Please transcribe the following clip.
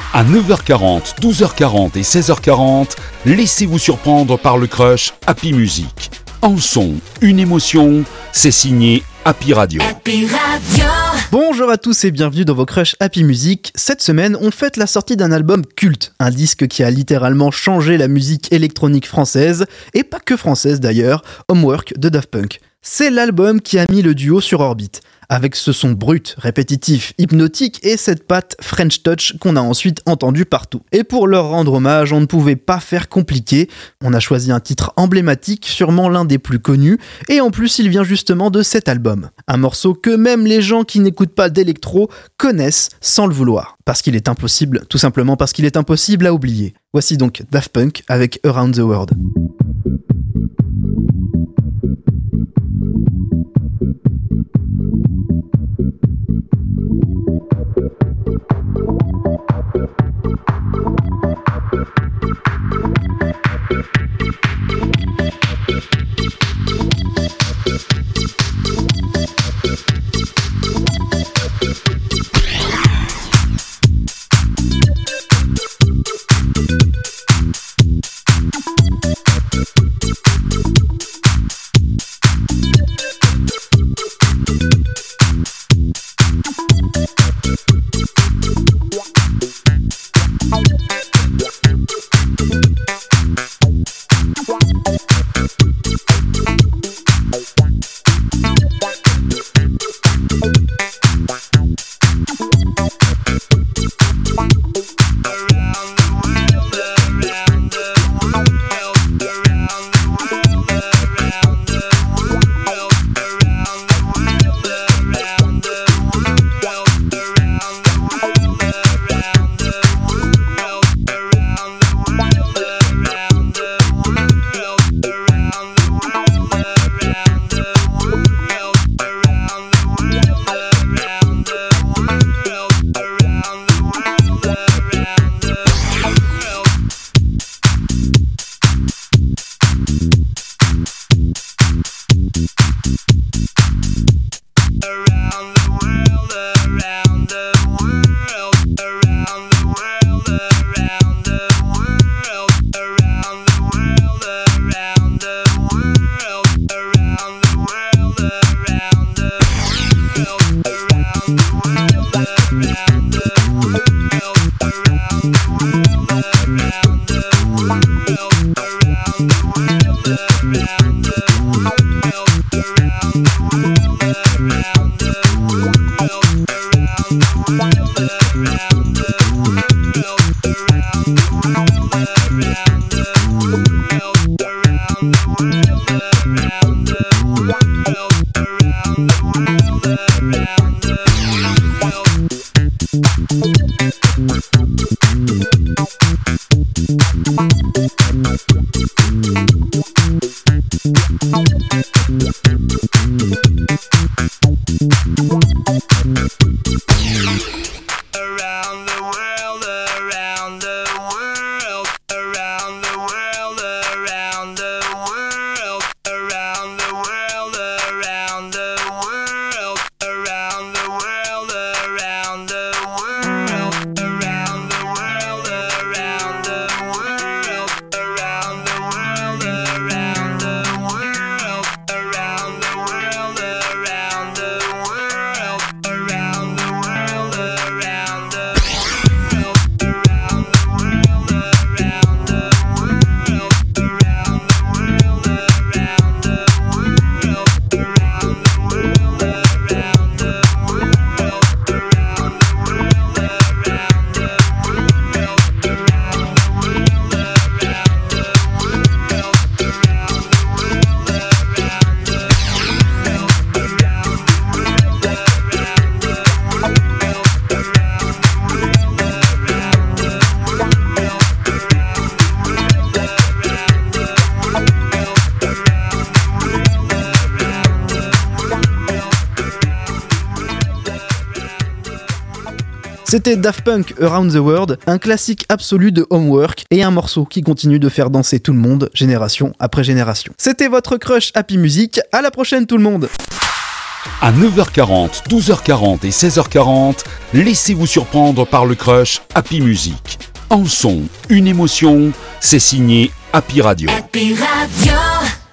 À 9h40, 12h40 et 16h40, laissez-vous surprendre par le crush Happy Music. Un son, une émotion, c'est signé Happy Radio. Happy Radio. Bonjour à tous et bienvenue dans vos crushs Happy Music. Cette semaine, on fête la sortie d'un album culte, un disque qui a littéralement changé la musique électronique française, et pas que française d'ailleurs, Homework de Daft Punk. C'est l'album qui a mis le duo sur orbite, avec ce son brut, répétitif, hypnotique et cette patte French Touch qu'on a ensuite entendu partout. Et pour leur rendre hommage, on ne pouvait pas faire compliqué. On a choisi un titre emblématique, sûrement l'un des plus connus, et en plus il vient justement de cet album. Un morceau que même les gens qui n'écoutent pas d'électro connaissent sans le vouloir. Parce qu'il est impossible, tout simplement parce qu'il est impossible à oublier. Voici donc Daft Punk avec Around the World. C'était Daft Punk Around the World, un classique absolu de Homework et un morceau qui continue de faire danser tout le monde, génération après génération. C'était votre crush Happy Music, à la prochaine tout le monde. À 9h40, 12h40 et 16h40, laissez-vous surprendre par le crush Happy Music. Un son, une émotion, c'est signé Happy Radio. Happy Radio.